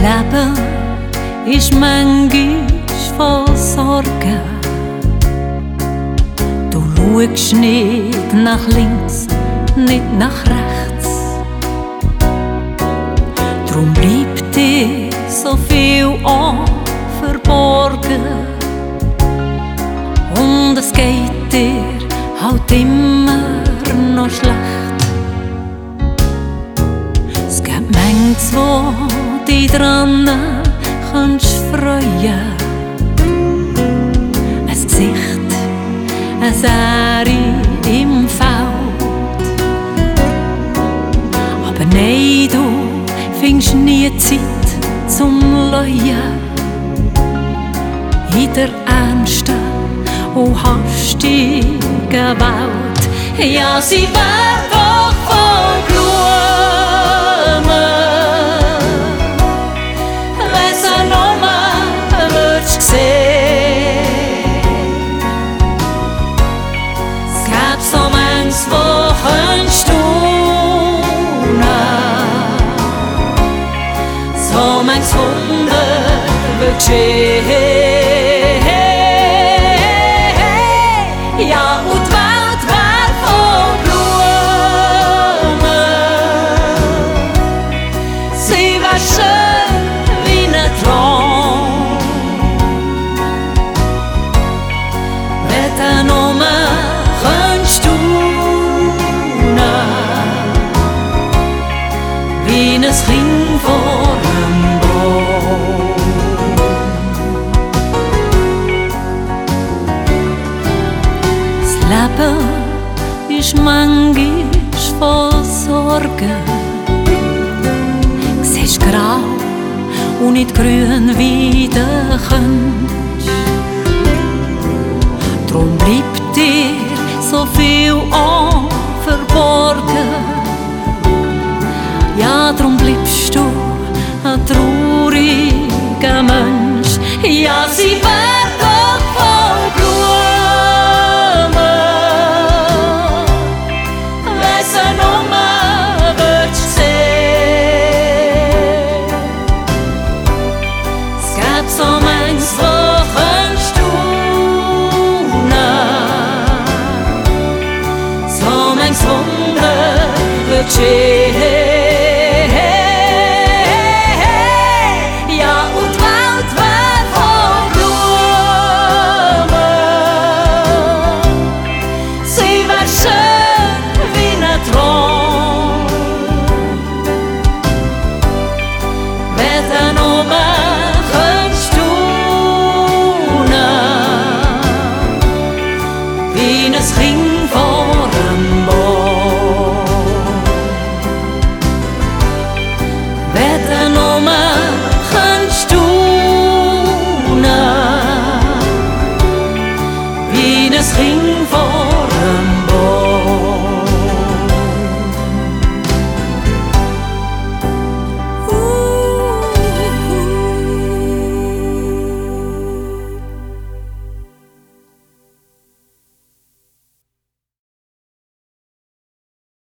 Leben ist manchmal voll Sorgen. Du schaust nicht nach links, nicht nach rechts. Drum bleibt dir so viel verborgen. Und es geht dir halt immer noch schlecht. Es gibt manches, wo dich dran kannst freuen. Ein Gesicht, eine Serie im Feld. Aber nein, du findest nie Zeit zum Leuen. In der ernsten und hastigen Welt. Ja, sie wär doch voll Blumen, wenn sie noch mal würdest sehen. Es gäbe so manches, wo könntest du so manches Wunder wird geschehen. Ja, und die Welt wär voll Blumen. Sie wär schön wie ein Traum. Wenn du nur könntest du wie ein Kind vor dem Baum. Das Leben ist manchmal voll Sorgen. Du siehst grau und nicht grün wie du könntest. Drum bleibt dir so viel verborgen. Ja, drum bleibst du ein trauriger Mensch. Ja, sie wär doch voll Blumen, wenn sie noch mal würdest sehen. Es gäbe so manches, wo könntest du so manches Wunder wird geschehen. Es ging vor dem Baum. Wenn